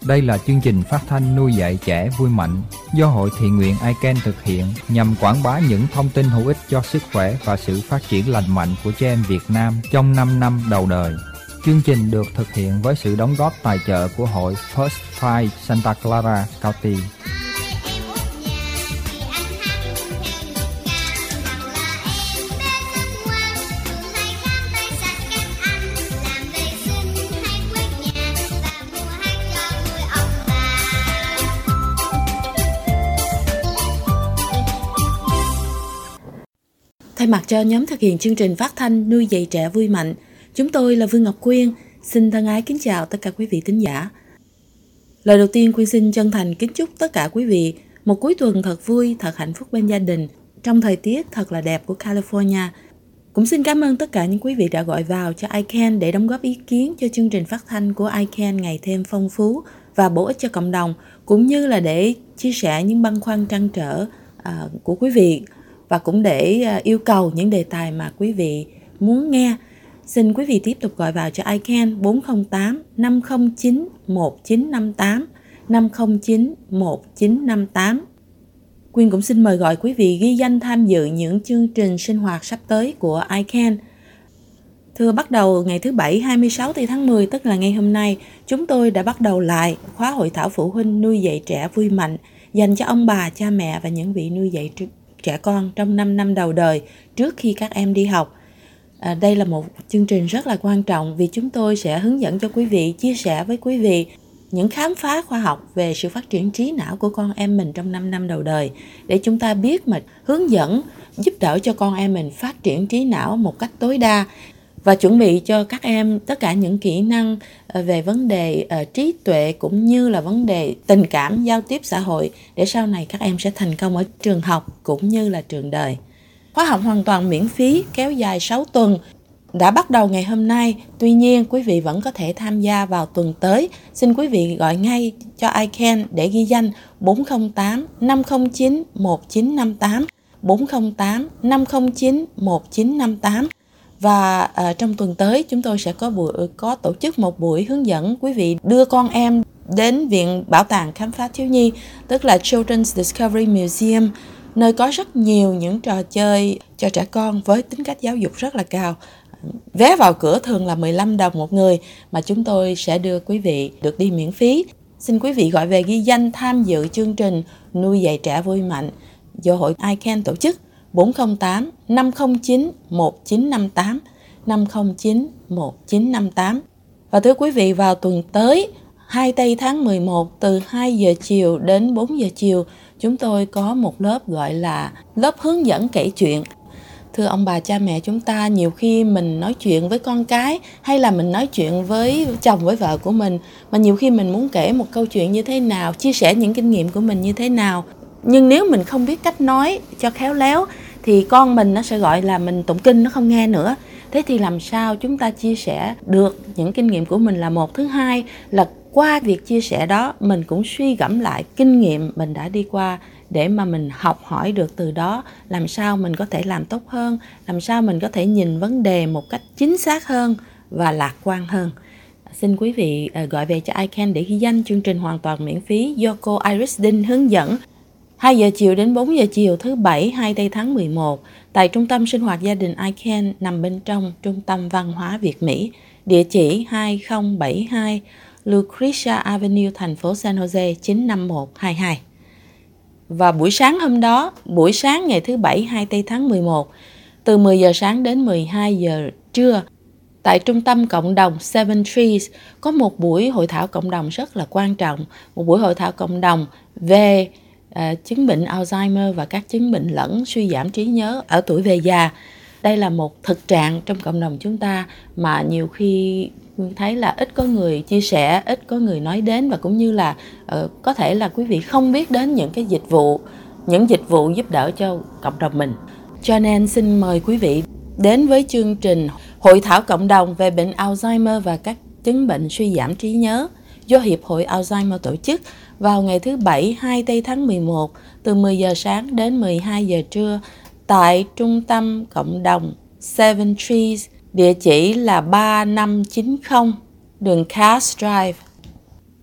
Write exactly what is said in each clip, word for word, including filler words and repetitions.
Đây là chương trình phát thanh nuôi dạy trẻ vui mạnh do Hội Thiện nguyện i can thực hiện nhằm quảng bá những thông tin hữu ích cho sức khỏe và sự phát triển lành mạnh của trẻ em Việt Nam trong năm năm đầu đời. Chương trình được thực hiện với sự đóng góp tài trợ của Hội First Five Santa Clara County. Thay mặt cho nhóm thực hiện chương trình phát thanh nuôi dạy trẻ vui mạnh, chúng tôi là Vương Ngọc Quyên, xin thân ái kính chào tất cả quý vị thính giả. Lời đầu tiên, Quyên xin chân thành kính chúc tất cả quý vị một cuối tuần thật vui, thật hạnh phúc bên gia đình, trong thời tiết thật là đẹp của California. Cũng xin cảm ơn tất cả những quý vị đã gọi vào cho i can để đóng góp ý kiến cho chương trình phát thanh của i can ngày thêm phong phú và bổ ích cho cộng đồng, cũng như là để chia sẻ những băn khoăn trăn trở uh, của quý vị, và cũng để yêu cầu những đề tài mà quý vị muốn nghe. Xin quý vị tiếp tục gọi vào cho i can bốn không tám năm không chín một chín năm tám năm không chín một chín năm tám. Quyên cũng xin mời gọi quý vị ghi danh tham dự những chương trình sinh hoạt sắp tới của i can. Thưa, bắt đầu ngày thứ Bảy hai mươi sáu tháng mười, tức là ngày hôm nay, chúng tôi đã bắt đầu lại khóa hội thảo phụ huynh nuôi dạy trẻ vui mạnh dành cho ông bà, cha mẹ và những vị nuôi dạy trẻ con trong năm năm đầu đời trước khi các em đi học. À, đây là một chương trình rất là quan trọng vì chúng tôi sẽ hướng dẫn cho quý vị, chia sẻ với quý vị những khám phá khoa học về sự phát triển trí não của con em mình trong năm năm đầu đời, để chúng ta biết mà hướng dẫn, giúp đỡ cho con em mình phát triển trí não một cách tối đa và chuẩn bị cho các em tất cả những kỹ năng về vấn đề uh, trí tuệ cũng như là vấn đề tình cảm, giao tiếp xã hội, để sau này các em sẽ thành công ở trường học cũng như là trường đời. Khóa học hoàn toàn miễn phí kéo dài sáu tuần đã bắt đầu ngày hôm nay. Tuy nhiên, quý vị vẫn có thể tham gia vào tuần tới. Xin quý vị gọi ngay cho i can để ghi danh bốn không tám năm không chín một chín năm tám bốn không tám năm không chín một chín năm tám. Và uh, trong tuần tới chúng tôi sẽ có buổi có tổ chức một buổi hướng dẫn quý vị đưa con em đến Viện Bảo tàng Khám phá Thiếu nhi, tức là Children's Discovery Museum, nơi có rất nhiều những trò chơi cho trẻ con với tính cách giáo dục rất là cao. Vé vào cửa thường là mười lăm đồng một người, mà chúng tôi sẽ đưa quý vị được đi miễn phí. Xin quý vị gọi về ghi danh tham dự chương trình nuôi dạy trẻ vui mạnh do Hội i can tổ chức bốn không tám năm không chín một chín năm tám năm không chín một chín năm tám. Và thưa quý vị, vào tuần tới hai tây tháng mười một từ hai giờ chiều đến bốn giờ chiều, chúng tôi có một lớp gọi là lớp hướng dẫn kể chuyện. Thưa ông bà cha mẹ chúng ta, nhiều khi mình nói chuyện với con cái hay là mình nói chuyện với chồng với vợ của mình, mà nhiều khi mình muốn kể một câu chuyện như thế nào, chia sẻ những kinh nghiệm của mình như thế nào, nhưng nếu mình không biết cách nói cho khéo léo thì con mình nó sẽ gọi là mình tụng kinh, nó không nghe nữa. Thế thì làm sao chúng ta chia sẻ được những kinh nghiệm của mình là một. Thứ hai là qua việc chia sẻ đó mình cũng suy gẫm lại kinh nghiệm mình đã đi qua để mà mình học hỏi được từ đó, làm sao mình có thể làm tốt hơn, làm sao mình có thể nhìn vấn đề một cách chính xác hơn và lạc quan hơn. Xin quý vị gọi về cho i can để ghi danh chương trình hoàn toàn miễn phí do cô Iris Đinh hướng dẫn. hai giờ chiều đến bốn giờ chiều thứ Bảy hai tây tháng mười một tại Trung tâm Sinh hoạt Gia đình i can nằm bên trong Trung tâm Văn hóa Việt Mỹ, địa chỉ hai không bảy hai Lucretia Avenue, thành phố San Jose chín năm một hai hai. Và buổi sáng hôm đó, buổi sáng ngày thứ Bảy hai tây tháng mười một, từ mười giờ sáng đến mười hai giờ trưa, tại Trung tâm Cộng đồng Seven Trees có một buổi hội thảo cộng đồng rất là quan trọng, một buổi hội thảo cộng đồng về uh, chứng bệnh Alzheimer và các chứng bệnh lẫn suy giảm trí nhớ ở tuổi về già. Đây là một thực trạng trong cộng đồng chúng ta mà nhiều khi thấy là ít có người chia sẻ, ít có người nói đến, và cũng như là uh, có thể là quý vị không biết đến những cái dịch vụ, những dịch vụ giúp đỡ cho cộng đồng mình. Cho nên xin mời quý vị đến với chương trình Hội thảo cộng đồng về bệnh Alzheimer và các chứng bệnh suy giảm trí nhớ do Hiệp hội Alzheimer tổ chức vào ngày thứ Bảy hai tây tháng mười một từ mười giờ sáng đến mười hai giờ trưa tại Trung tâm Cộng đồng Seven Trees, địa chỉ là ba năm chín không đường Cass Drive.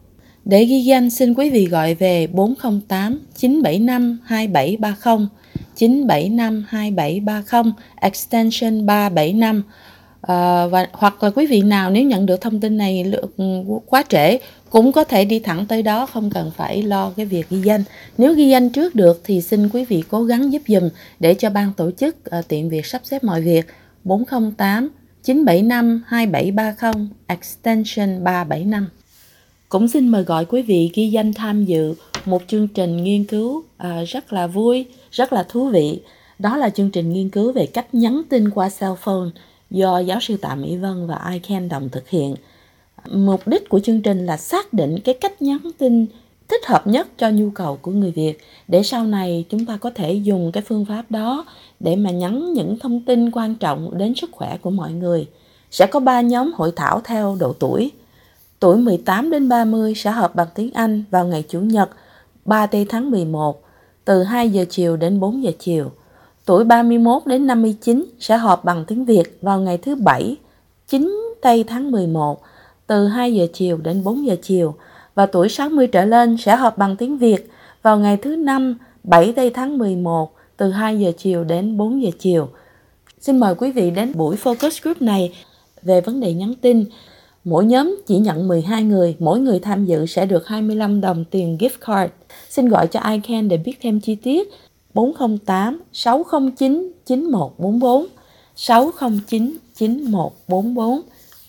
Để ghi danh xin quý vị gọi về bốn không tám chín bảy năm hai bảy ba không, chín bảy năm hai bảy ba không, extension ba bảy năm. À, và hoặc là quý vị nào nếu nhận được thông tin này quá trễ cũng có thể đi thẳng tới đó, không cần phải lo cái việc ghi danh. Nếu ghi danh trước được thì xin quý vị cố gắng giúp dùm để cho ban tổ chức uh, tiện việc sắp xếp mọi việc. Bốn không tám chín bảy năm hai bảy ba không, extension ba bảy năm. Cũng xin mời gọi quý vị ghi danh tham dự một chương trình nghiên cứu à, rất là vui, rất là thú vị. Đó là chương trình nghiên cứu về cách nhắn tin qua cell phone do giáo sư Tạ Mỹ Vân và iCan đồng thực hiện. Mục đích của chương trình là xác định cái cách nhắn tin thích hợp nhất cho nhu cầu của người Việt, để sau này chúng ta có thể dùng cái phương pháp đó để mà nhắn những thông tin quan trọng đến sức khỏe của mọi người. Sẽ có ba nhóm hội thảo theo độ tuổi. Tuổi mười tám đến ba mươi sẽ họp bằng tiếng Anh vào ngày Chủ nhật ba tây tháng mười một từ hai giờ chiều đến bốn giờ chiều. Tuổi ba mươi mốt đến năm mươi chín sẽ họp bằng tiếng Việt vào ngày thứ Bảy chín tây tháng mười một từ hai giờ chiều đến bốn giờ chiều. Và tuổi sáu mươi trở lên sẽ họp bằng tiếng Việt vào ngày thứ Năm bảy tây tháng mười một từ hai giờ chiều đến bốn giờ chiều. Xin mời quý vị đến buổi focus group này về vấn đề nhắn tin. Mỗi nhóm chỉ nhận mười hai người, mỗi người tham dự sẽ được hai mươi lăm đồng tiền gift card. Xin gọi cho iCan để biết thêm chi tiết. bốn không tám sáu không chín chín một bốn bốn, sáu không chín chín một bốn bốn.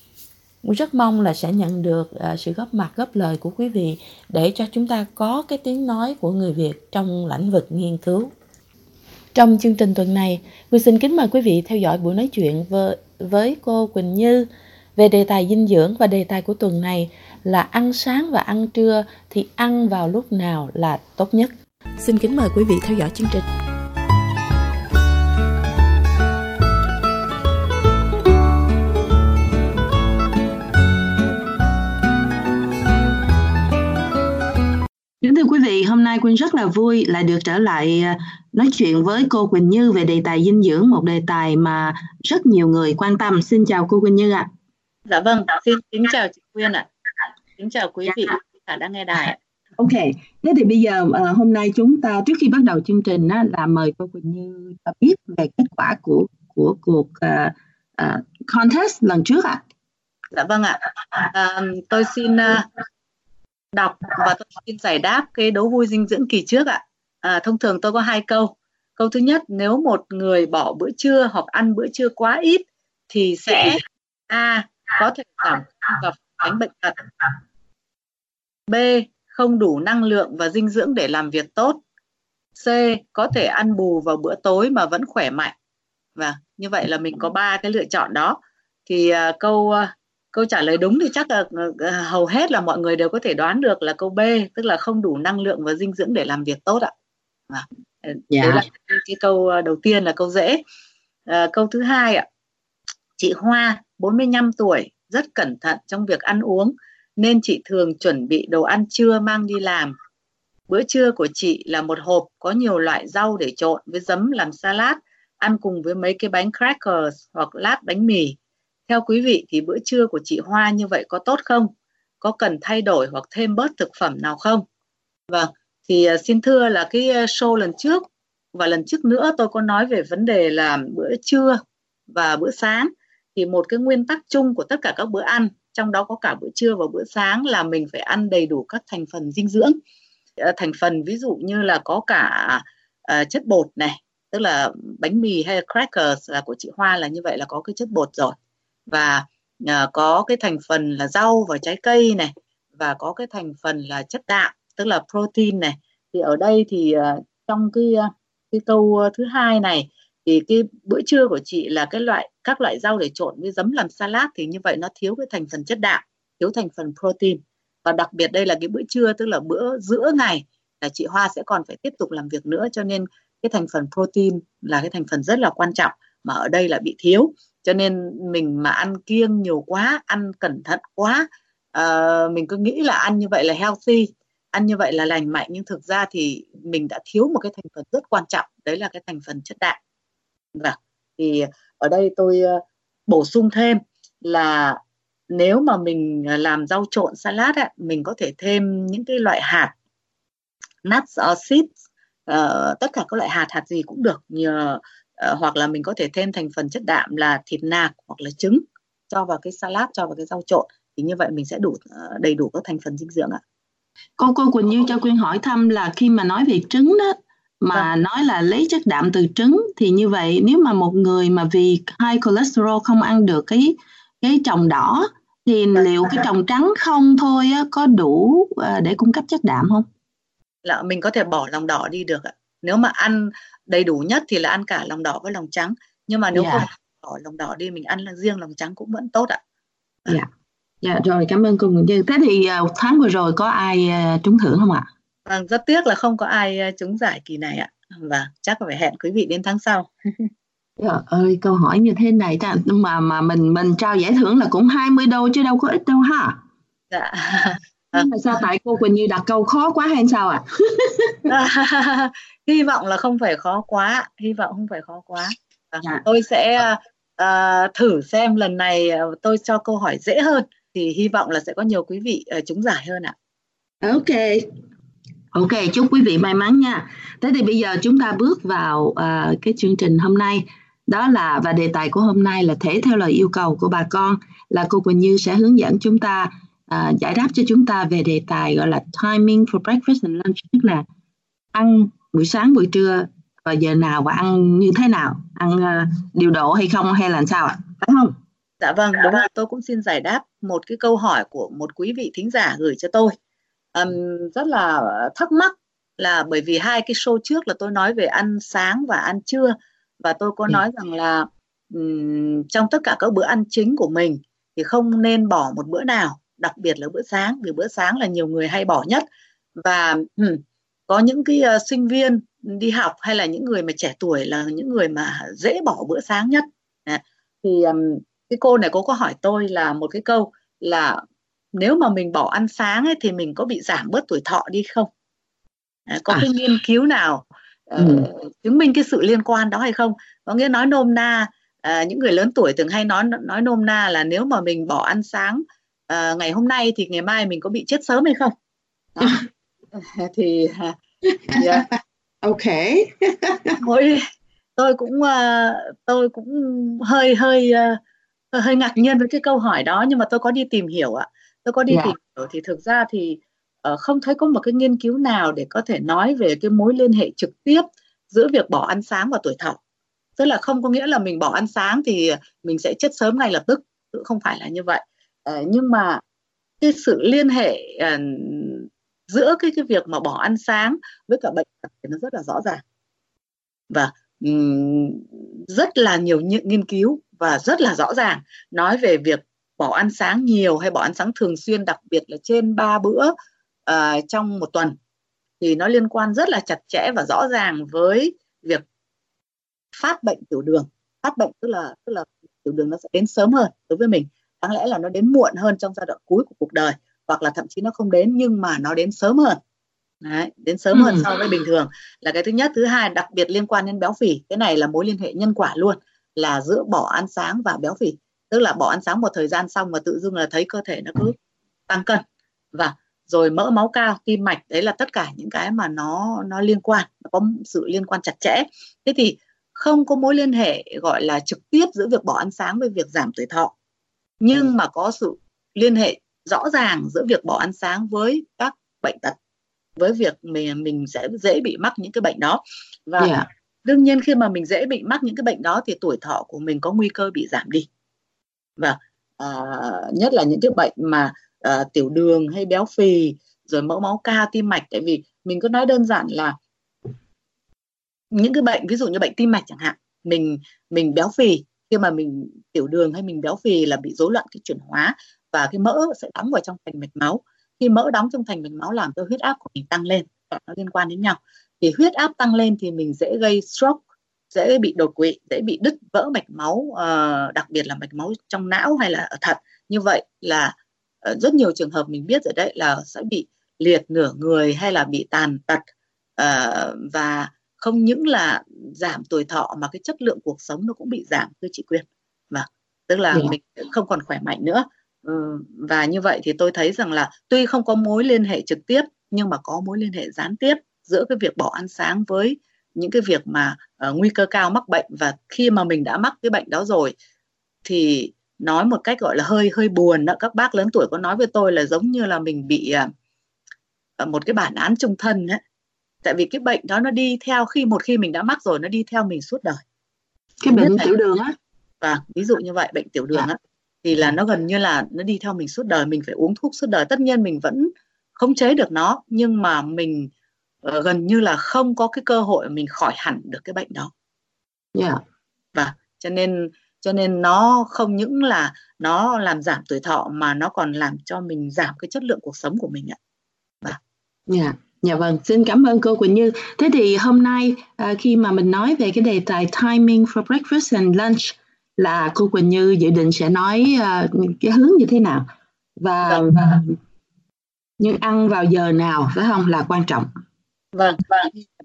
Rất mong là sẽ nhận được uh, sự góp mặt, góp lời của quý vị để cho chúng ta có cái tiếng nói của người Việt trong lĩnh vực nghiên cứu. Trong chương trình tuần này, tôi xin kính mời quý vị theo dõi buổi nói chuyện với, với cô Quỳnh Như về đề tài dinh dưỡng, và đề tài của tuần này là ăn sáng và ăn trưa thì ăn vào lúc nào là tốt nhất. Xin kính mời quý vị theo dõi chương trình. Kính thưa quý vị, hôm nay Quynh rất là vui lại được trở lại nói chuyện với cô Quỳnh Như về đề tài dinh dưỡng, một đề tài mà rất nhiều người quan tâm. Xin chào cô Quỳnh Như ạ. À. Dạ vâng, xin kính chào chị Quyên ạ. À. Kính chào quý vị cả đang nghe đài ạ. Ok, thế thì bây giờ uh, hôm nay chúng ta trước khi bắt đầu chương trình á, là mời cô Quỳnh Như cho biết về kết quả của của cuộc uh, uh, contest lần trước ạ. À. Dạ vâng ạ. À, tôi xin uh, đọc và tôi xin giải đáp cái đố vui dinh dưỡng kỳ trước ạ. À, thông thường tôi có hai câu. Câu thứ nhất, nếu một người bỏ bữa trưa hoặc ăn bữa trưa quá ít thì sẽ A. Có thể giảm và tránh bệnh tật. B. Không đủ năng lượng và dinh dưỡng để làm việc tốt. C. Có thể ăn bù vào bữa tối mà vẫn khỏe mạnh. Và như vậy là mình có ba cái lựa chọn đó. Thì uh, câu uh, câu trả lời đúng thì chắc là uh, hầu hết là mọi người đều có thể đoán được là câu B, tức là không đủ năng lượng và dinh dưỡng để làm việc tốt ạ. À, yeah. Đấy là cái, cái câu đầu tiên là câu dễ. Uh, câu thứ hai ạ. Chị Hoa, bốn mươi lăm tuổi, rất cẩn thận trong việc ăn uống, nên chị thường chuẩn bị đồ ăn trưa mang đi làm. Bữa trưa của chị là một hộp có nhiều loại rau để trộn với giấm làm salad, ăn cùng với mấy cái bánh crackers hoặc lát bánh mì. Theo quý vị thì bữa trưa của chị Hoa như vậy có tốt không? Có cần thay đổi hoặc thêm bớt thực phẩm nào không? Vâng, thì uh, xin thưa là cái show lần trước và lần trước nữa tôi có nói về vấn đề là bữa trưa và bữa sáng. Thì một cái nguyên tắc chung của tất cả các bữa ăn, trong đó có cả bữa trưa và bữa sáng, là mình phải ăn đầy đủ các thành phần dinh dưỡng. Uh, thành phần ví dụ như là có cả uh, chất bột này, tức là bánh mì hay crackers là của chị Hoa là như vậy là có cái chất bột rồi. Và uh, có cái thành phần là rau và trái cây này, và có cái thành phần là chất đạm, tức là protein này. Thì ở đây thì uh, trong cái, uh, cái câu thứ hai này thì cái bữa trưa của chị là cái loại các loại rau để trộn với giấm làm salad, thì như vậy nó thiếu cái thành phần chất đạm, thiếu thành phần protein. Và đặc biệt đây là cái bữa trưa, tức là bữa giữa ngày là chị Hoa sẽ còn phải tiếp tục làm việc nữa, cho nên cái thành phần protein là cái thành phần rất là quan trọng mà ở đây là bị thiếu. Cho nên mình mà ăn kiêng nhiều quá, ăn cẩn thận quá, uh, mình cứ nghĩ là ăn như vậy là healthy, ăn như vậy là lành mạnh, nhưng thực ra thì mình đã thiếu một cái thành phần rất quan trọng, đấy là cái thành phần chất đạm. Vâng, thì ở đây tôi uh, bổ sung thêm là nếu mà mình làm rau trộn salad á, mình có thể thêm những cái loại hạt nuts or seeds, uh, tất cả các loại hạt hạt gì cũng được, nhờ, uh, hoặc là mình có thể thêm thành phần chất đạm là thịt nạc hoặc là trứng cho vào cái salad, cho vào cái rau trộn, thì như vậy mình sẽ đủ uh, đầy đủ các thành phần dinh dưỡng ạ. Cô cô Quỳnh Như cho Quyên hỏi thăm là khi mà nói về trứng đó, mà Vâng. nói là lấy chất đạm từ trứng, thì như vậy nếu mà một người mà vì high cholesterol không ăn được cái cái tròng đỏ, thì liệu cái tròng trắng không thôi á, có đủ uh, để cung cấp chất đạm không? Là mình có thể bỏ lòng đỏ đi được ạ. Nếu mà ăn đầy đủ nhất thì là ăn cả lòng đỏ với lòng trắng, nhưng mà nếu Dạ. không bỏ lòng đỏ đi, mình ăn là riêng lòng trắng cũng vẫn tốt ạ. Dạ. Dạ rồi, cảm ơn cô Quỳnh Như. Thế thì uh, tháng vừa rồi có ai uh, trúng thưởng không ạ? Vâng, rất tiếc là không có ai uh, trúng giải kỳ này ạ. Và chắc phải hẹn quý vị đến tháng sau. Trời ơi, câu hỏi như thế này ta, mà mà mình mình trao giải thưởng là cũng hai mươi đô chứ đâu có ít đâu ha. Dạ. Nhưng mà sao tại cô Quỳnh Như đặt câu khó quá hay sao ạ? À? Hy vọng là không phải khó quá, hy vọng không phải khó quá. À, Dạ. Tôi sẽ uh, thử xem lần này uh, tôi cho câu hỏi dễ hơn, thì hy vọng là sẽ có nhiều quý vị uh, trúng giải hơn ạ. Ok. Ok, chúc quý vị may mắn nha. Thế thì bây giờ chúng ta bước vào uh, cái chương trình hôm nay. Đó là, và đề tài của hôm nay là thể theo lời yêu cầu của bà con, là cô Quỳnh Như sẽ hướng dẫn chúng ta, uh, giải đáp cho chúng ta về đề tài gọi là timing for breakfast and lunch, tức là ăn buổi sáng, buổi trưa, và giờ nào và ăn như thế nào, ăn uh, điều độ hay không, hay là sao ạ? Phải không? Dạ vâng, đúng rồi. Tôi cũng xin giải đáp một cái câu hỏi của một quý vị thính giả gửi cho tôi. Um, rất là thắc mắc là bởi vì hai cái show trước là tôi nói về ăn sáng và ăn trưa, và tôi có Ừ. nói rằng là um, trong tất cả các bữa ăn chính của mình thì không nên bỏ một bữa nào, đặc biệt là bữa sáng, vì bữa sáng là nhiều người hay bỏ nhất. Và um, có những cái uh, sinh viên đi học hay là những người mà trẻ tuổi là những người mà dễ bỏ bữa sáng nhất. À, thì um, cái cô này cô có hỏi tôi là một cái câu là nếu mà mình bỏ ăn sáng ấy, thì mình có bị giảm bớt tuổi thọ đi không? À, có À. cái nghiên cứu nào uh, Ừ. chứng minh cái sự liên quan đó hay không? Có nghĩa nói nôm na, uh, những người lớn tuổi thường hay nói nói nôm na là nếu mà mình bỏ ăn sáng uh, ngày hôm nay thì ngày mai mình có bị chết sớm hay không? Đó. thì yeah. Ok. Mỗi tôi cũng uh, tôi cũng hơi hơi uh, hơi ngạc nhiên với cái câu hỏi đó, nhưng mà tôi có đi tìm hiểu ạ. Tôi có đi Dạ. tìm hiểu thì thực ra thì uh, không thấy có một cái nghiên cứu nào để có thể nói về cái mối liên hệ trực tiếp giữa việc bỏ ăn sáng và tuổi thọ. Tức là không có nghĩa là mình bỏ ăn sáng thì mình sẽ chết sớm ngay lập tức, không phải là như vậy. Uh, nhưng mà cái sự liên hệ uh, giữa cái cái việc mà bỏ ăn sáng với cả bệnh tật thì nó rất là rõ ràng. Và um, rất là nhiều những nghiên cứu và rất là rõ ràng nói về việc bỏ ăn sáng nhiều hay bỏ ăn sáng thường xuyên, đặc biệt là trên ba bữa uh, trong một tuần, thì nó liên quan rất là chặt chẽ và rõ ràng với việc phát bệnh tiểu đường. Phát bệnh tức là tức là tiểu đường nó sẽ đến sớm hơn đối với mình. Đáng lẽ là nó đến muộn hơn trong giai đoạn cuối của cuộc đời, hoặc là thậm chí nó không đến nhưng mà nó đến sớm hơn. Đấy, đến sớm ừ. hơn so với bình thường là cái thứ nhất. Thứ hai, đặc biệt liên quan đến béo phì. Cái này là mối liên hệ nhân quả luôn, là giữa bỏ ăn sáng và béo phì. Tức là bỏ ăn sáng một thời gian xong mà tự dưng là thấy cơ thể nó cứ tăng cân. Và rồi mỡ máu cao, tim mạch, đấy là tất cả những cái mà nó nó liên quan, nó có sự liên quan chặt chẽ. Thế thì không có mối liên hệ gọi là trực tiếp giữa việc bỏ ăn sáng với việc giảm tuổi thọ, nhưng mà có sự liên hệ rõ ràng giữa việc bỏ ăn sáng với các bệnh tật, với việc mình mình sẽ dễ bị mắc những cái bệnh đó. Và yeah. đương nhiên khi mà mình dễ bị mắc những cái bệnh đó thì tuổi thọ của mình có nguy cơ bị giảm đi. Và uh, nhất là những cái bệnh mà uh, tiểu đường hay béo phì, rồi mỡ máu cao, tim mạch. Tại vì mình cứ nói đơn giản là những cái bệnh ví dụ như bệnh tim mạch chẳng hạn, mình mình béo phì, khi mà mình tiểu đường hay mình béo phì là bị rối loạn cái chuyển hóa, và cái mỡ sẽ đóng vào trong thành mạch máu. Khi mỡ đóng trong thành mạch máu làm cho huyết áp của mình tăng lên, và nó liên quan đến nhau. Thì huyết áp tăng lên thì mình dễ gây stroke, dễ bị đột quỵ, dễ bị đứt vỡ mạch máu, uh, đặc biệt là mạch máu trong não hay là ở thận. Như vậy là uh, rất nhiều trường hợp mình biết rồi đấy, là sẽ bị liệt nửa người hay là bị tàn tật, uh, và không những là giảm tuổi thọ mà cái chất lượng cuộc sống nó cũng bị giảm, thưa chị Quyên. Và tức là yeah. mình không còn khỏe mạnh nữa. Và như vậy thì tôi thấy rằng là tuy không có mối liên hệ trực tiếp nhưng mà có mối liên hệ gián tiếp giữa cái việc bỏ ăn sáng với những cái việc mà uh, nguy cơ cao mắc bệnh. Và khi mà mình đã mắc cái bệnh đó rồi thì nói một cách gọi là hơi hơi buồn đó, các bác lớn tuổi có nói với tôi là giống như là mình bị uh, một cái bản án chung thân ấy. Tại vì cái bệnh đó nó đi theo, khi một khi mình đã mắc rồi nó đi theo mình suốt đời. Cái bệnh tiểu đường á. Và ví dụ như vậy, bệnh tiểu đường á, thì là nó gần như là nó đi theo mình suốt đời, mình phải uống thuốc suốt đời. Tất nhiên mình vẫn khống chế được nó, nhưng mà mình uh, gần như là không có cái cơ hội mình khỏi hẳn được cái bệnh đó. Yeah. Và cho nên cho nên nó không những là nó làm giảm tuổi thọ mà nó còn làm cho mình giảm cái chất lượng cuộc sống của mình ạ. Và yeah. Dạ vâng, xin cảm ơn cô Quỳnh Như. Thế thì hôm nay à, khi mà mình nói về cái đề tài timing for breakfast and lunch, là cô Quỳnh Như dự định sẽ nói uh, cái hướng như thế nào và, vâng. và nhưng ăn vào giờ nào phải không là quan trọng. Vâng, vâng.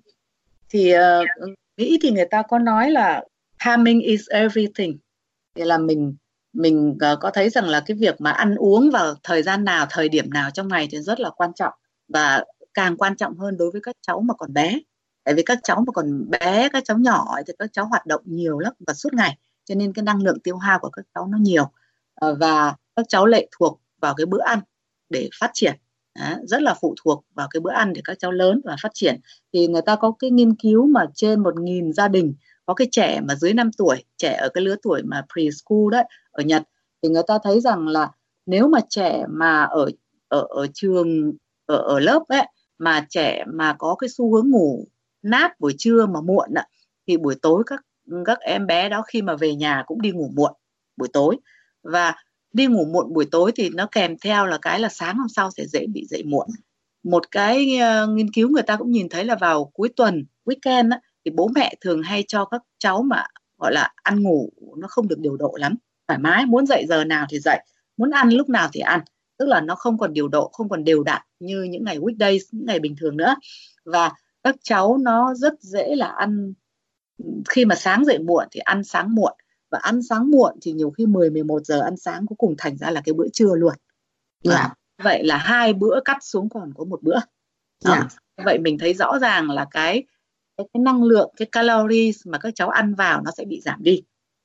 Thì uh, Mỹ thì người ta có nói là timing is everything. Thì là mình mình uh, có thấy rằng là cái việc mà ăn uống vào thời gian nào, thời điểm nào trong ngày thì rất là quan trọng, và càng quan trọng hơn đối với các cháu mà còn bé. Tại vì các cháu mà còn bé, các cháu nhỏ ấy, thì các cháu hoạt động nhiều lắm và suốt ngày, cho nên cái năng lượng tiêu hao của các cháu nó nhiều, uh, và các cháu lệ thuộc vào cái bữa ăn để phát triển. Đó, rất là phụ thuộc vào cái bữa ăn để các cháu lớn và phát triển. Thì người ta có cái nghiên cứu mà trên một nghìn gia đình có cái trẻ mà dưới năm tuổi, trẻ ở cái lứa tuổi mà preschool đấy ở Nhật, thì người ta thấy rằng là nếu mà trẻ mà ở ở ở trường ở ở lớp ấy mà trẻ mà có cái xu hướng ngủ nát buổi trưa mà muộn ạ, thì buổi tối các các em bé đó khi mà về nhà cũng đi ngủ muộn buổi tối. Và đi ngủ muộn buổi tối thì nó kèm theo là cái là sáng hôm sau sẽ dễ bị dậy muộn. Một cái uh, nghiên cứu người ta cũng nhìn thấy là vào cuối tuần, weekend á, thì bố mẹ thường hay cho các cháu mà gọi là ăn ngủ nó không được điều độ lắm, thoải mái, muốn dậy giờ nào thì dậy, muốn ăn lúc nào thì ăn, tức là nó không còn điều độ, không còn đều đặn như những ngày weekdays, những ngày bình thường nữa. Và các cháu nó rất dễ là ăn, khi mà sáng dậy muộn thì ăn sáng muộn, và ăn sáng muộn thì nhiều khi mười, mười một giờ ăn sáng cuối cùng thành ra là cái bữa trưa luôn. Yeah. Vậy là hai bữa cắt xuống còn có một bữa. Yeah. Vậy mình thấy rõ ràng là cái, cái, cái năng lượng, cái calories mà các cháu ăn vào nó sẽ bị giảm đi.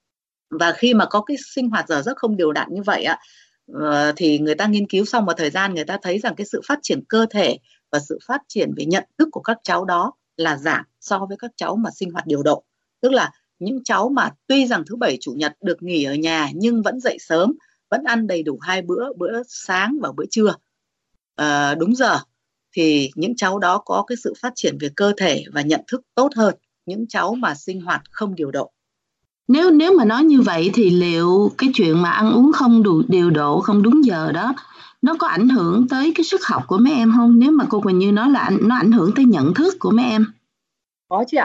Và khi mà có cái sinh hoạt giờ giấc không đều đặn như vậy á, uh, thì người ta nghiên cứu sau một thời gian, người ta thấy rằng cái sự phát triển cơ thể và sự phát triển về nhận thức của các cháu đó là giảm so với các cháu mà sinh hoạt điều độ. Tức là những cháu mà tuy rằng thứ bảy chủ nhật được nghỉ ở nhà nhưng vẫn dậy sớm, vẫn ăn đầy đủ hai bữa, bữa sáng và bữa trưa à, đúng giờ, thì những cháu đó có cái sự phát triển về cơ thể và nhận thức tốt hơn những cháu mà sinh hoạt không điều độ. Nếu nếu mà nói như vậy thì liệu cái chuyện mà ăn uống không đủ điều độ, không đúng giờ đó, nó có ảnh hưởng tới cái sức học của mấy em không? Nếu mà cô Quỳnh Như nói là nó ảnh hưởng tới nhận thức của mấy em. Có chứ ạ.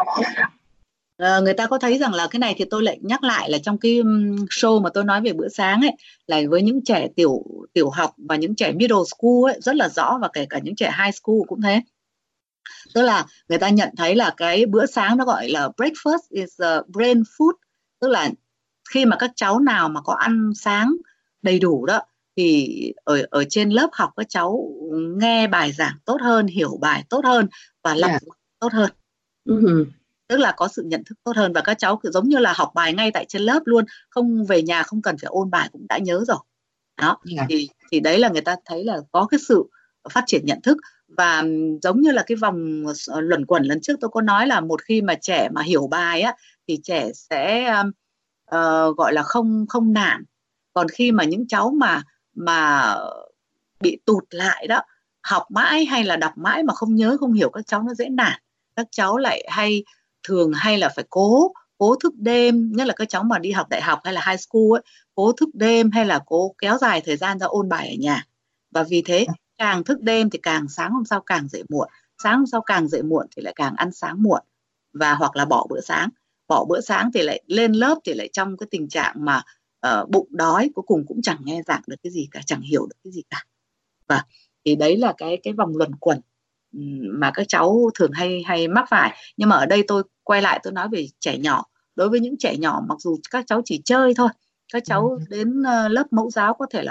À, người ta có thấy rằng là cái này thì tôi lại nhắc lại là trong cái show mà tôi nói về bữa sáng ấy, là với những trẻ tiểu tiểu học và những trẻ middle school ấy rất là rõ, và kể cả những trẻ high school cũng thế. Tức là người ta nhận thấy là cái bữa sáng nó gọi là breakfast is a brain food, tức là khi mà các cháu nào mà có ăn sáng đầy đủ đó thì ở ở trên lớp học các cháu nghe bài giảng tốt hơn, hiểu bài tốt hơn và lặp Yeah. tốt hơn. Uh-huh. Tức là có sự nhận thức tốt hơn, và các cháu cứ giống như là học bài ngay tại trên lớp luôn, không về nhà không cần phải ôn bài cũng đã nhớ rồi. Đó, Yeah. thì thì đấy là người ta thấy là có cái sự phát triển nhận thức. Và giống như là cái vòng luẩn quẩn lần trước tôi có nói là một khi mà trẻ mà hiểu bài á thì trẻ sẽ uh, gọi là không không nản. Còn khi mà những cháu mà mà bị tụt lại đó, học mãi hay là đọc mãi mà không nhớ không hiểu, các cháu nó dễ nản. Các cháu lại hay thường hay là phải cố cố thức đêm, nhất là các cháu mà đi học đại học hay là high school ấy, cố thức đêm hay là cố kéo dài thời gian ra ôn bài ở nhà. Và vì thế càng thức đêm thì càng sáng hôm sau càng dậy muộn, sáng hôm sau càng dậy muộn thì lại càng ăn sáng muộn, và hoặc là bỏ bữa sáng. Bỏ bữa sáng thì lại lên lớp thì lại trong cái tình trạng mà uh, bụng đói, cuối cùng cũng chẳng nghe giảng được cái gì cả, chẳng hiểu được cái gì cả. Và thì đấy là cái cái vòng luẩn quẩn mà các cháu thường hay hay mắc phải. Nhưng mà ở đây tôi quay lại tôi nói về trẻ nhỏ. Đối với những trẻ nhỏ, mặc dù các cháu chỉ chơi thôi, các cháu đến uh, lớp mẫu giáo có thể là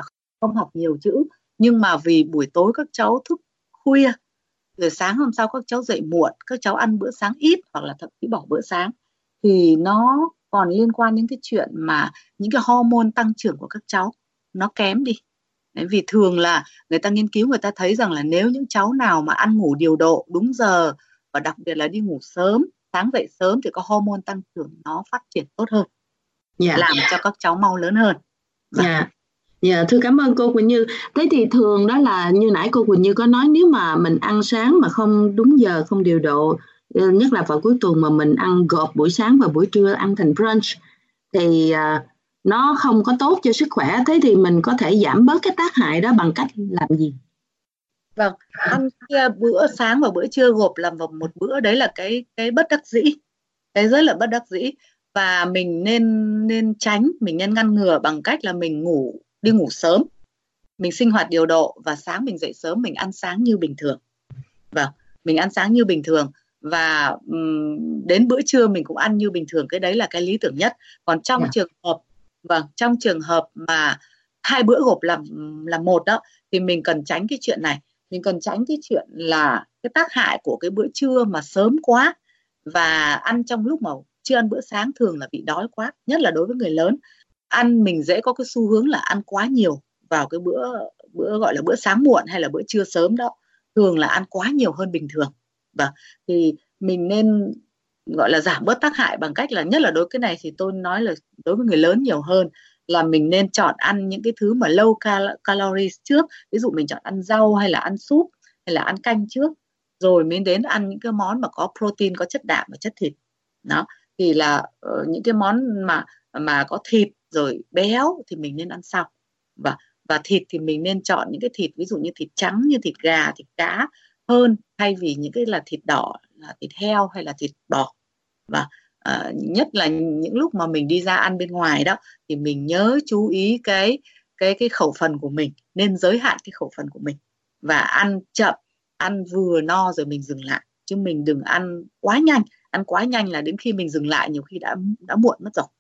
không học nhiều chữ, nhưng mà vì buổi tối các cháu thức khuya, rồi sáng hôm sau các cháu dậy muộn, các cháu ăn bữa sáng ít hoặc là thậm chí bỏ bữa sáng, thì nó còn liên quan đến cái chuyện mà những cái hormone tăng trưởng của các cháu nó kém đi. Đấy, vì thường là người ta nghiên cứu, người ta thấy rằng là nếu những cháu nào mà ăn ngủ điều độ đúng giờ và đặc biệt là đi ngủ sớm, sáng dậy sớm, thì có hormone tăng trưởng nó phát triển tốt hơn, yeah. làm cho các cháu mau lớn hơn. Dạ, yeah. yeah, thưa cảm ơn cô Quỳnh Như. Thế thì thường đó là như nãy cô Quỳnh Như có nói, nếu mà mình ăn sáng mà không đúng giờ, không điều độ, nhất là vào cuối tuần mà mình ăn gộp buổi sáng và buổi trưa, ăn thành brunch, thì uh, nó không có tốt cho sức khỏe. Thế thì mình có thể giảm bớt cái tác hại đó bằng cách làm gì? Vâng, ăn bữa sáng và bữa trưa gộp làm vào một bữa, đấy là cái cái bất đắc dĩ, cái rất là bất đắc dĩ, và mình nên nên tránh, mình nên ngăn ngừa bằng cách là mình ngủ đi ngủ sớm, mình sinh hoạt điều độ, và sáng mình dậy sớm mình ăn sáng như bình thường. Vâng, mình ăn sáng như bình thường, và um, đến bữa trưa mình cũng ăn như bình thường, cái đấy là cái lý tưởng nhất. Còn trong yeah. trường hợp vâng trong trường hợp mà hai bữa gộp làm làm một đó, thì mình cần tránh cái chuyện này, mình cần tránh cái chuyện là cái tác hại của cái bữa trưa mà sớm quá và ăn trong lúc mà chưa ăn bữa sáng, thường là bị đói quá, nhất là đối với người lớn. Ăn mình dễ có cái xu hướng là ăn quá nhiều vào cái bữa bữa gọi là bữa sáng muộn hay là bữa trưa sớm đó, thường là ăn quá nhiều hơn bình thường. Và thì mình nên gọi là giảm bớt tác hại bằng cách là, nhất là đối với cái này thì tôi nói là đối với người lớn nhiều hơn, là mình nên chọn ăn những cái thứ mà low cal- calories trước. Ví dụ mình chọn ăn rau hay là ăn súp hay là ăn canh trước, rồi mới đến ăn những cái món mà có protein, có chất đạm và chất thịt. Đó, thì là uh, những cái món mà mà có thịt rồi béo thì mình nên ăn sau. Và và thịt thì mình nên chọn những cái thịt ví dụ như thịt trắng như thịt gà, thịt cá hơn, thay vì những cái là thịt đỏ là thịt heo hay là thịt bò. Và uh, nhất là những lúc mà mình đi ra ăn bên ngoài đó, thì mình nhớ chú ý cái cái cái khẩu phần của mình, nên giới hạn cái khẩu phần của mình và ăn chậm, ăn vừa no rồi mình dừng lại, chứ mình đừng ăn quá nhanh. Ăn quá nhanh là đến khi mình dừng lại nhiều khi đã đã muộn mất rồi.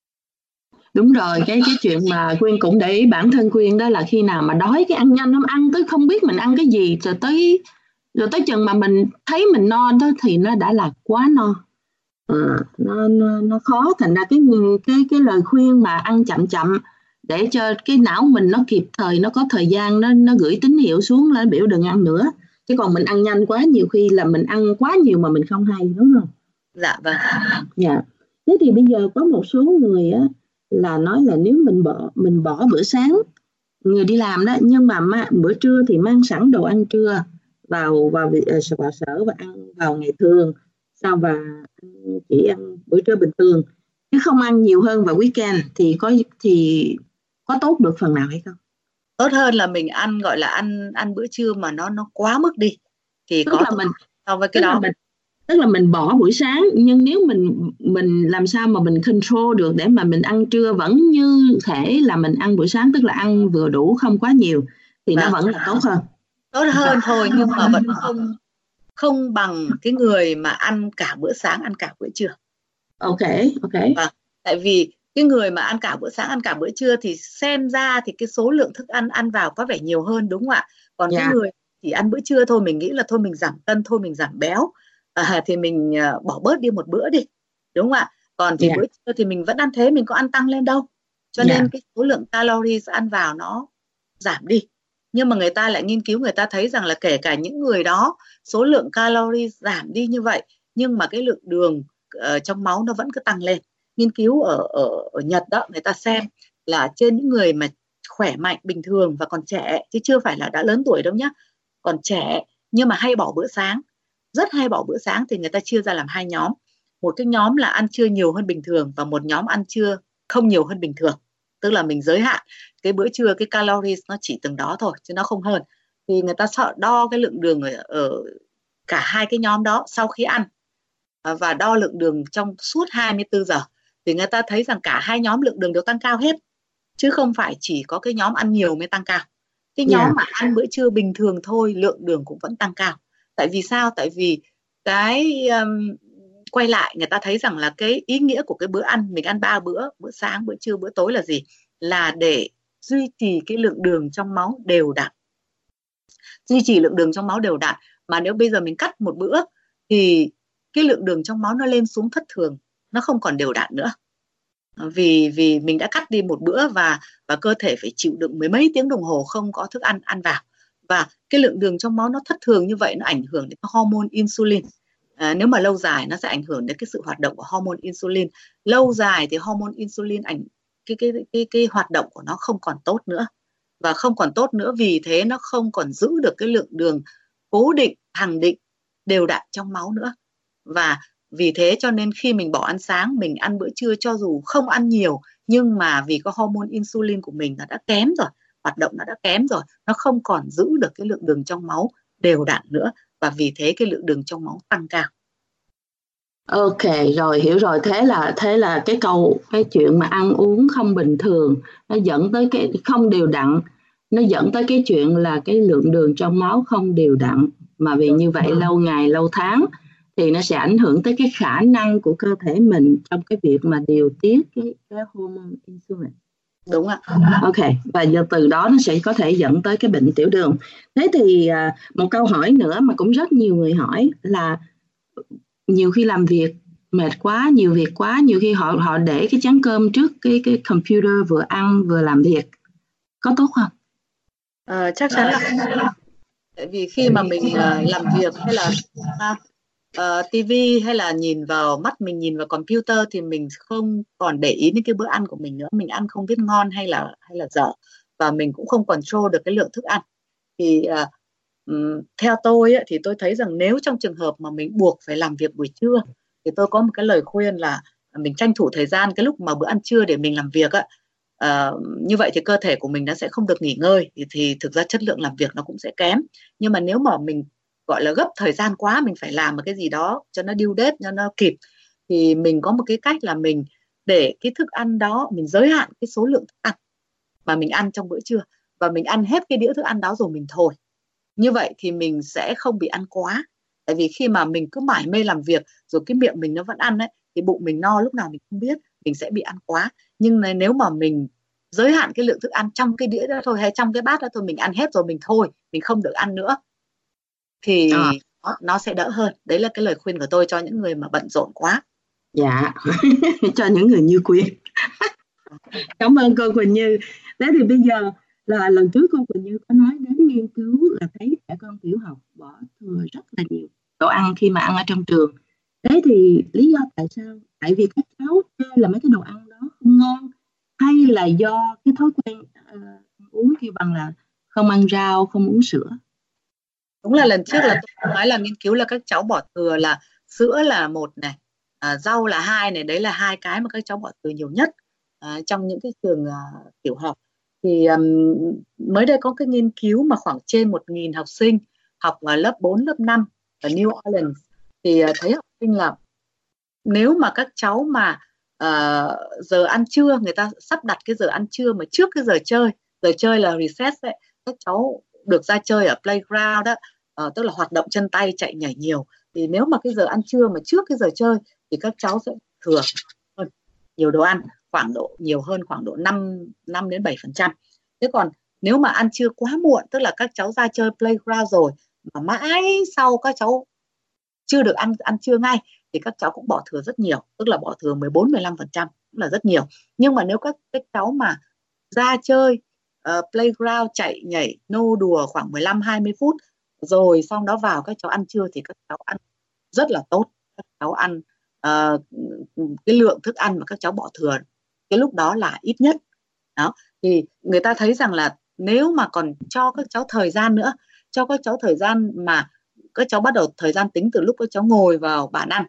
Đúng rồi, cái cái chuyện mà Quyên cũng để ý bản thân Quyên đó là khi nào mà đói cái ăn nhanh, không ăn tới không biết mình ăn cái gì, rồi tới rồi tới chừng mà mình thấy mình no đó thì nó đã là quá no. À, nó, nó nó khó, thành ra cái cái cái lời khuyên mà ăn chậm chậm để cho cái não mình nó kịp thời, nó có thời gian, nó nó gửi tín hiệu xuống là biểu đừng ăn nữa. Chứ còn mình ăn nhanh quá nhiều khi là mình ăn quá nhiều mà mình không hay, đúng không? Dạ vâng. Dạ. Thế thì bây giờ có một số người á là nói là nếu mình bỏ mình bỏ bữa sáng, người đi làm đó, nhưng mà ma, bữa trưa thì mang sẵn đồ ăn trưa vào vào vào sở và ăn vào ngày thường, sao và chỉ ăn bữa trưa bình thường chứ không ăn nhiều hơn vào weekend, thì có thì có tốt được phần nào hay không? Tốt hơn là mình ăn gọi là ăn ăn bữa trưa mà nó nó quá mức đi, thì tức có là mình so với cái đó mình, tức là mình bỏ buổi sáng, nhưng nếu mình mình làm sao mà mình control được để mà mình ăn trưa vẫn như thể là mình ăn buổi sáng, tức là ăn vừa đủ không quá nhiều, thì vâng. Nó vẫn là tốt hơn. Tốt hơn thôi, nhưng mà vẫn không không bằng cái người mà ăn cả bữa sáng, ăn cả bữa trưa. Ok, ok. Vâng, tại vì cái người mà ăn cả bữa sáng, ăn cả bữa trưa thì xem ra thì cái số lượng thức ăn ăn vào có vẻ nhiều hơn, đúng không ạ? Còn yeah. cái người chỉ ăn bữa trưa thôi, mình nghĩ là thôi mình giảm cân, thôi mình giảm béo, à, thì mình uh, bỏ bớt đi một bữa đi, đúng không ạ? Còn thì yeah. bữa trưa thì mình vẫn ăn thế, mình có ăn tăng lên đâu. Cho yeah. nên cái số lượng calories ăn vào nó giảm đi. Nhưng mà người ta lại nghiên cứu, người ta thấy rằng là kể cả những người đó số lượng calories giảm đi như vậy, nhưng mà cái lượng đường uh, trong máu nó vẫn cứ tăng lên. Nghiên cứu ở, ở, ở Nhật đó, người ta xem là trên những người mà khỏe mạnh, bình thường và còn trẻ, chứ chưa phải là đã lớn tuổi đâu nhá, còn trẻ nhưng mà hay bỏ bữa sáng, rất hay bỏ bữa sáng, thì người ta chia ra làm hai nhóm. Một cái nhóm là ăn trưa nhiều hơn bình thường, và một nhóm ăn trưa không nhiều hơn bình thường. Tức là mình giới hạn cái bữa trưa, cái calories nó chỉ từng đó thôi, chứ nó không hơn. Thì người ta sợ đo cái lượng đường ở, ở cả hai cái nhóm đó sau khi ăn, và đo lượng đường trong suốt hai mươi tư giờ. Thì người ta thấy rằng cả hai nhóm lượng đường đều tăng cao hết, chứ không phải chỉ có cái nhóm ăn nhiều mới tăng cao. Cái nhóm yeah. mà ăn bữa trưa bình thường thôi, lượng đường cũng vẫn tăng cao. Tại vì sao? Tại vì cái um, quay lại, người ta thấy rằng là cái ý nghĩa của cái bữa ăn, mình ăn ba bữa, bữa sáng, bữa trưa, bữa tối là gì? Là để duy trì cái lượng đường trong máu đều đặn. Duy trì lượng đường trong máu đều đặn. Mà nếu bây giờ mình cắt một bữa thì cái lượng đường trong máu nó lên xuống thất thường, nó không còn đều đặn nữa. Vì vì mình đã cắt đi một bữa và và cơ thể phải chịu đựng mười mấy tiếng đồng hồ không có thức ăn ăn vào. Và cái lượng đường trong máu nó thất thường như vậy, nó ảnh hưởng đến hormone insulin. À, nếu mà lâu dài nó sẽ ảnh hưởng đến cái sự hoạt động của hormone insulin. Lâu dài thì hormone insulin ảnh cái cái cái cái hoạt động của nó không còn tốt nữa. Và không còn tốt nữa, vì thế nó không còn giữ được cái lượng đường cố định, hằng định, đều đặn trong máu nữa. Và vì thế cho nên khi mình bỏ ăn sáng, mình ăn bữa trưa cho dù không ăn nhiều, nhưng mà vì có hormone insulin của mình nó đã kém rồi, hoạt động nó đã kém rồi, nó không còn giữ được cái lượng đường trong máu đều đặn nữa, và vì thế cái lượng đường trong máu tăng cao. Ok, rồi hiểu rồi. Thế là thế là cái câu cái chuyện mà ăn uống không bình thường nó dẫn tới cái không đều đặn, nó dẫn tới cái chuyện là cái lượng đường trong máu không đều đặn, mà vì như vậy lâu ngày lâu tháng thì nó sẽ ảnh hưởng tới cái khả năng của cơ thể mình trong cái việc mà điều tiết cái cái hormone insulin. Đúng ạ. Ok, và giờ từ đó nó sẽ có thể dẫn tới cái bệnh tiểu đường. Thế thì à, một câu hỏi nữa mà cũng rất nhiều người hỏi là nhiều khi làm việc mệt quá, nhiều việc quá, nhiều khi họ họ để cái chén cơm trước cái cái computer vừa ăn vừa làm việc, có tốt không? À, chắc chắn là tại vì khi mà mình uh, làm việc hay là uh, ti vi hay là nhìn vào mắt mình, nhìn vào computer thì mình không còn để ý đến cái bữa ăn của mình nữa. Mình ăn không biết ngon hay là hay là dở, và mình cũng không control được cái lượng thức ăn. Thì uh, um, theo tôi ấy, thì tôi thấy rằng nếu trong trường hợp mà mình buộc phải làm việc buổi trưa thì tôi có một cái lời khuyên là mình tranh thủ thời gian cái lúc mà bữa ăn trưa để mình làm việc ấy. Uh, như vậy thì cơ thể của mình nó sẽ không được nghỉ ngơi, thì, thì thực ra chất lượng làm việc nó cũng sẽ kém. Nhưng mà nếu mà mình gọi là gấp thời gian quá, mình phải làm một cái gì đó cho nó due date, cho nó kịp, thì mình có một cái cách là mình để cái thức ăn đó, mình giới hạn cái số lượng thức ăn mà mình ăn trong bữa trưa, và mình ăn hết cái đĩa thức ăn đó rồi mình thôi. Như vậy thì mình sẽ không bị ăn quá. Tại vì khi mà mình cứ mải mê làm việc rồi cái miệng mình nó vẫn ăn ấy, thì bụng mình no lúc nào mình không biết, mình sẽ bị ăn quá. Nhưng nếu mà mình giới hạn cái lượng thức ăn trong cái đĩa đó thôi, hay trong cái bát đó thôi, mình ăn hết rồi mình thôi, mình không được ăn nữa, thì à. nó, nó sẽ đỡ hơn. Đấy là cái lời khuyên của tôi cho những người mà bận rộn quá. Dạ, cho những người như Quyên. Cảm ơn cô Quỳnh Như. Thế thì bây giờ là lần trước cô Quỳnh Như có nói đến nghiên cứu là thấy trẻ con tiểu học bỏ thừa rất là nhiều đồ ăn khi mà ăn ở trong trường. Thế thì lý do tại sao? Tại vì các cháu chơi là mấy cái đồ ăn đó không ngon, hay là do cái thói quen uh, uống kêu bằng là không ăn rau, không uống sữa? Đúng là lần trước là tôi nói là nghiên cứu là các cháu bỏ thừa là sữa là một này, à, rau là hai này, đấy là hai cái mà các cháu bỏ thừa nhiều nhất à, trong những cái trường à, tiểu học. Thì um, mới đây có cái nghiên cứu mà khoảng trên một nghìn học sinh học ở lớp bốn, lớp năm ở New Orleans, thì uh, thấy học sinh là nếu mà các cháu mà uh, giờ ăn trưa, người ta sắp đặt cái giờ ăn trưa mà trước cái giờ chơi, giờ chơi là recess ấy, các cháu được ra chơi ở playground đó, uh, tức là hoạt động chân tay, chạy nhảy nhiều, thì nếu mà cái giờ ăn trưa mà trước cái giờ chơi thì các cháu sẽ thừa hơn nhiều đồ ăn, khoảng độ nhiều hơn khoảng độ năm đến bảy phần trăm. Thế còn nếu mà ăn trưa quá muộn, tức là các cháu ra chơi playground rồi mà mãi sau các cháu chưa được ăn ăn trưa ngay, thì các cháu cũng bỏ thừa rất nhiều, tức là bỏ thừa mười bốn đến mười lăm phần trăm, cũng là rất nhiều. Nhưng mà nếu các, các cháu mà ra chơi uh, playground, chạy nhảy nô đùa khoảng mười lăm đến hai mươi phút rồi sau đó vào các cháu ăn trưa, thì các cháu ăn rất là tốt. Các cháu ăn uh, cái lượng thức ăn mà các cháu bỏ thừa cái lúc đó là ít nhất. Đó, thì người ta thấy rằng là nếu mà còn cho các cháu thời gian nữa, cho các cháu thời gian mà các cháu bắt đầu thời gian tính từ lúc các cháu ngồi vào bàn ăn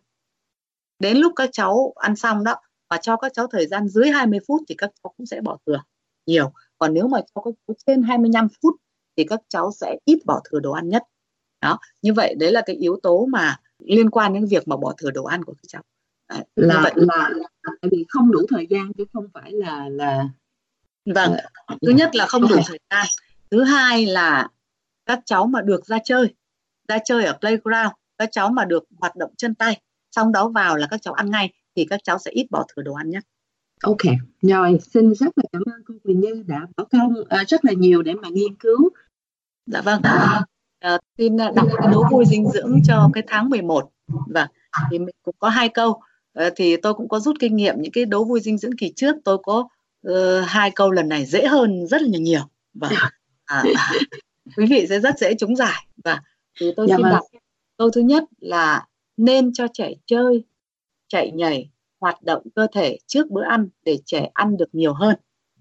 đến lúc các cháu ăn xong đó, và cho các cháu thời gian dưới hai mươi phút thì các cháu cũng sẽ bỏ thừa nhiều. Còn nếu mà cho các cháu trên hai mươi lăm phút thì các cháu sẽ ít bỏ thừa đồ ăn nhất. Đó, như vậy đấy là cái yếu tố mà liên quan đến việc mà bỏ thừa đồ ăn của các cháu. Đấy, là, vậy. là là vì không đủ thời gian chứ không phải là là vâng. Thứ nhất là không đủ thời gian. Thứ hai là các cháu mà được ra chơi, ra chơi ở playground, các cháu mà được hoạt động chân tay, xong đó vào là các cháu ăn ngay, thì các cháu sẽ ít bỏ thừa đồ ăn nhất. Ok, rồi xin rất là cảm ơn cô Quỳnh Như đã bỏ công uh, rất là nhiều để mà nghiên cứu. Dạ vâng. À, xin đọc cái đố vui dinh dưỡng cho cái tháng mười một. Vâng, thì mình cũng có hai câu. À, thì tôi cũng có rút kinh nghiệm những cái đố vui dinh dưỡng kỳ trước, tôi có uh, hai câu lần này dễ hơn rất là nhiều. Vâng. À, quý vị sẽ rất dễ trúng giải. Và thì tôi Dạ xin vâng. đọc câu thứ nhất là nên cho trẻ chơi, chạy nhảy, hoạt động cơ thể trước bữa ăn để trẻ ăn được nhiều hơn.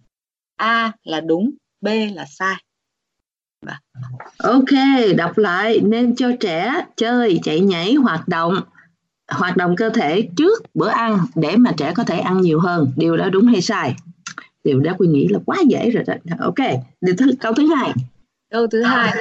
A là đúng, B là sai. Và Ok, đọc lại. Nên cho trẻ chơi, chạy nhảy, hoạt động hoạt động cơ thể trước bữa ăn để mà trẻ có thể ăn nhiều hơn. Điều đó đúng hay sai? Điều đó Quyên nghĩ là quá dễ rồi đó. Ok, điều thứ, câu thứ hai. Câu thứ hai,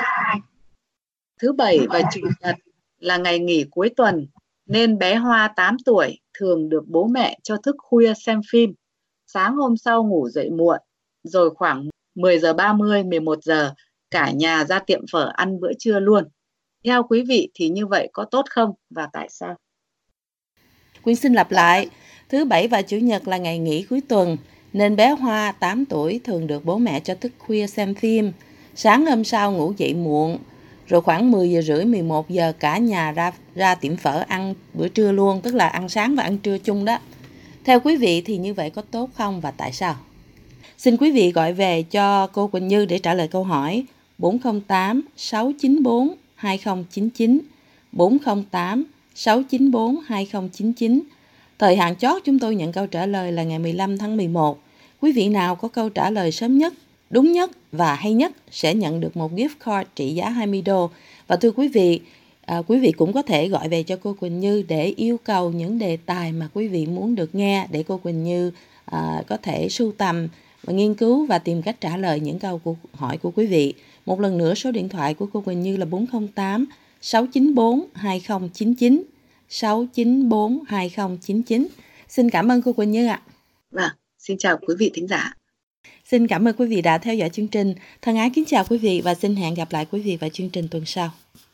thứ bảy và chủ nhật là ngày nghỉ cuối tuần, nên bé Hoa tám tuổi thường được bố mẹ cho thức khuya xem phim. Sáng hôm sau ngủ dậy muộn, rồi khoảng mười giờ ba mươi, mười một giờ cả nhà ra tiệm phở ăn bữa trưa luôn. Theo quý vị thì như vậy có tốt không và tại sao? Quyên xin lặp lại. Thứ bảy và chủ nhật là ngày nghỉ cuối tuần, nên bé Hoa tám tuổi thường được bố mẹ cho thức khuya xem phim. Sáng hôm sau ngủ dậy muộn, rồi khoảng mười giờ rưỡi, mười một giờ cả nhà ra ra tiệm phở ăn bữa trưa luôn, tức là ăn sáng và ăn trưa chung đó. Theo quý vị thì như vậy có tốt không và tại sao? Xin quý vị gọi về cho cô Quỳnh Như để trả lời câu hỏi bốn không tám sáu chín bốn hai không chín chín, bốn không tám sáu chín bốn hai không chín chín. Thời hạn chót chúng tôi nhận câu trả lời là ngày mười lăm tháng mười một. Quý vị nào có câu trả lời sớm nhất, đúng nhất và hay nhất sẽ nhận được một gift card trị giá hai mươi đô. Và thưa quý vị, à, quý vị cũng có thể gọi về cho cô Quỳnh Như để yêu cầu những đề tài mà quý vị muốn được nghe, để cô Quỳnh Như à, có thể sưu tầm và nghiên cứu và tìm cách trả lời những câu hỏi của quý vị. Một lần nữa, số điện thoại của cô Quỳnh Như là bốn không tám sáu chín bốn hai không chín chín, sáu chín bốn hai không chín chín. Xin cảm ơn cô Quỳnh Như ạ. Vâng, xin chào quý vị thính giả. Xin cảm ơn quý vị đã theo dõi chương trình. Thân ái kính chào quý vị và xin hẹn gặp lại quý vị vào chương trình tuần sau.